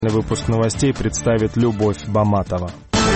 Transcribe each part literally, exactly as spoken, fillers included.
Выпуск новостей представит Любовь Баматова.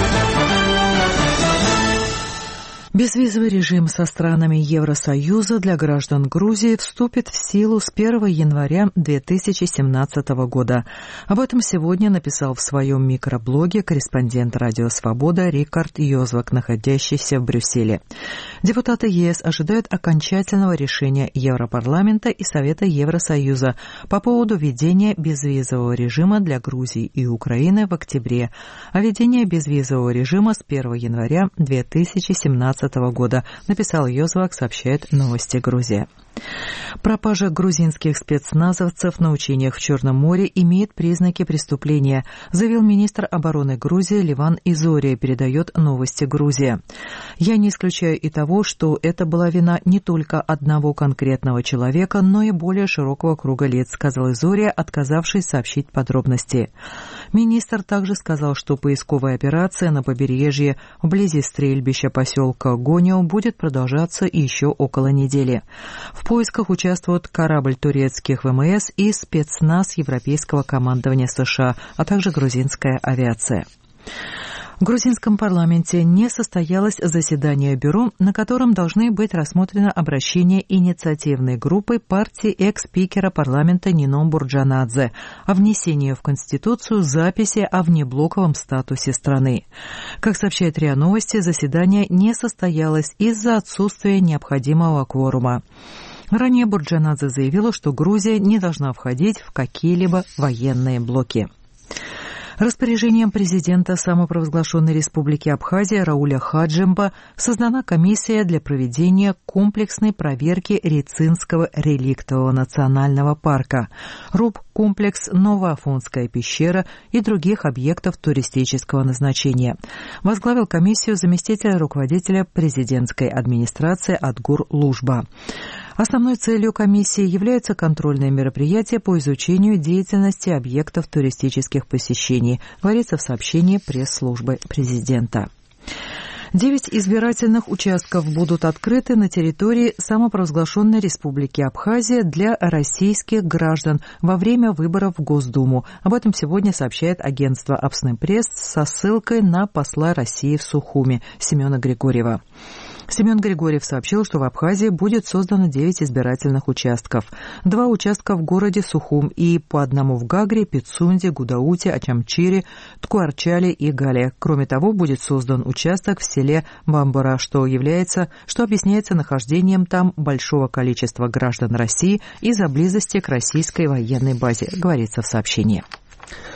Безвизовый режим со странами Евросоюза для граждан Грузии вступит в силу с первого января две тысячи семнадцатого года. Об этом сегодня написал в своем микроблоге корреспондент «Радио Свобода» Рикард Йозвак, находящийся в Брюсселе. Депутаты ЕС ожидают окончательного решения Европарламента и Совета Евросоюза по поводу введения безвизового режима для Грузии и Украины в октябре, а введение безвизового режима с первого января две тысячи семнадцатого года, написал Йозвак, сообщает «Новости Грузия». Пропажа грузинских спецназовцев на учениях в Черном море имеет признаки преступления, заявил министр обороны Грузии Ливан Изория, передает «Новости Грузия». «Я не исключаю и того, что это была вина не только одного конкретного человека, но и более широкого круга лиц», сказал Изория, отказавшись сообщить подробности. Министр также сказал, что поисковая операция на побережье вблизи стрельбища поселка Гонио будет продолжаться еще около недели. В поисках участвуют корабль турецких ВМС и спецназ Европейского командования США, а также грузинская авиация. В грузинском парламенте не состоялось заседание бюро, на котором должны быть рассмотрены обращения инициативной группы партии экс-спикера парламента Нино Бурджанадзе о внесении в Конституцию записи о внеблоковом статусе страны. Как сообщает РИА Новости, заседание не состоялось из-за отсутствия необходимого кворума. Ранее Бурджанадзе заявила, что Грузия не должна входить в какие-либо военные блоки. Распоряжением президента самопровозглашенной республики Абхазия Рауля Хаджимба создана комиссия для проведения комплексной проверки Рицинского реликтового национального парка, РУП-комплекс Новоафонская пещера и других объектов туристического назначения. Возглавил комиссию заместитель руководителя президентской администрации Адгур Лужба. Основной целью комиссии являются контрольные мероприятия по изучению деятельности объектов туристических посещений, говорится в сообщении пресс-службы президента. Девять избирательных участков будут открыты на территории самопровозглашенной республики Абхазия для российских граждан во время выборов в Госдуму. Об этом сегодня сообщает агентство «Апснепресс» со ссылкой на посла России в Сухуми Семена Григорьева. Семен Григорьев сообщил, что в Абхазии будет создано девять избирательных участков. Два участка в городе Сухум и по одному в Гагре, Пицунде, Гудауте, Ачамчире, Ткуарчале и Гале. Кроме того, будет создан участок в селе Бамбара, что является, что объясняется нахождением там большого количества граждан России из-за близости к российской военной базе, говорится в сообщении.